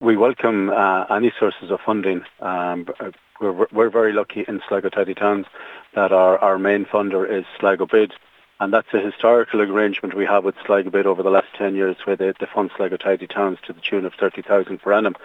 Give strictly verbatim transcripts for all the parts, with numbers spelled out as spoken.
we welcome uh, any sources of funding. Um, we're, we're very lucky in Sligo Tidy Towns that our, our main funder is Sligo Bid, and that's a historical arrangement we have with Sligo Bid over the last ten years, where they, they fund Sligo Tidy Towns to the tune of thirty thousand per annum.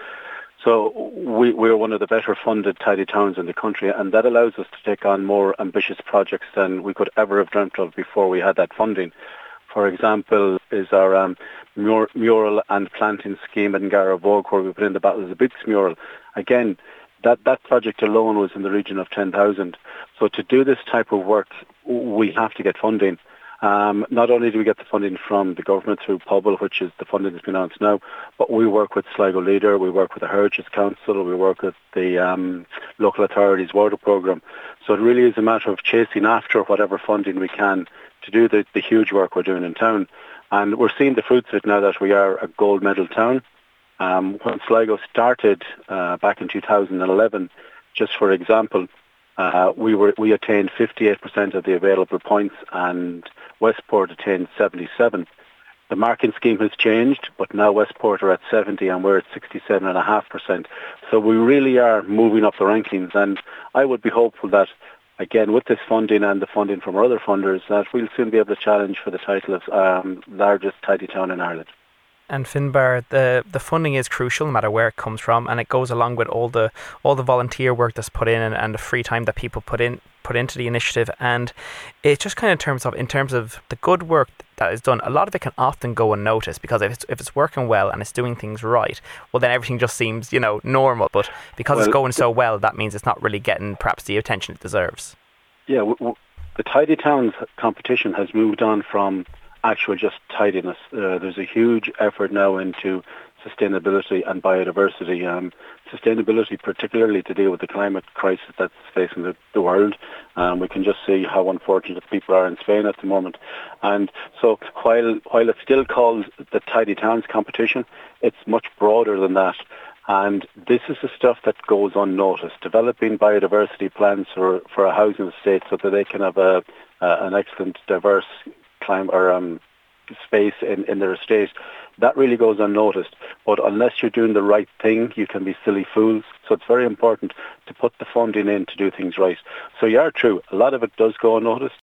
So we, we're one of the better funded tidy towns in the country, and that allows us to take on more ambitious projects than we could ever have dreamt of before we had that funding. For example, is our um, mur- mural and planting scheme in Garavogue, where we put in the Battle of the Bits mural. Again, that, that project alone was in the region of ten thousand. So to do this type of work, we have to get funding. Um, not only do we get the funding from the government through P O B L, which is the funding that's been announced now, but we work with Sligo Leader, we work with the Heritage Council, we work with the um, local authorities' water programme. So it really is a matter of chasing after whatever funding we can to do the, the huge work we're doing in town. And we're seeing the fruits of it now that we are a gold medal town. Um, when Sligo started uh, back in two thousand eleven, just for example, uh, we were we attained fifty-eight percent of the available points, and Westport attained seventy-seven. The marking scheme has changed, but now Westport are at seventy and we're at sixty-seven point five percent. So we really are moving up the rankings, and I would be hopeful that, again, with this funding and the funding from our other funders, that we'll soon be able to challenge for the title of um, largest tidy town in Ireland. And Finbar, the, the funding is crucial no matter where it comes from, and it goes along with all the all the volunteer work that's put in and, and the free time that people put in put into the initiative. And it's just kind of in terms of in terms of the good work that is done, a lot of it can often go unnoticed, because if it's, if it's working well and it's doing things right, well then everything just seems, you know, normal. But because well, it's going so well, that means it's not really getting perhaps the attention it deserves. Yeah, w- w- the Tidy Towns competition has moved on from actual just tidiness. Uh, there's a huge effort now into sustainability and biodiversity. Um, sustainability, particularly to deal with the climate crisis that's facing the, the world. Um, we can just see how unfortunate people are in Spain at the moment. And so while while it's still called the Tidy Towns competition, it's much broader than that. And this is the stuff that goes unnoticed. Developing biodiversity plans for, for a housing estate so that they can have a, uh, an excellent, diverse climate or um, space in, in their estate, that really goes unnoticed. But unless you're doing the right thing, you can be silly fools. So it's very important to put the funding in to do things right. So you are true. A lot of it does go unnoticed.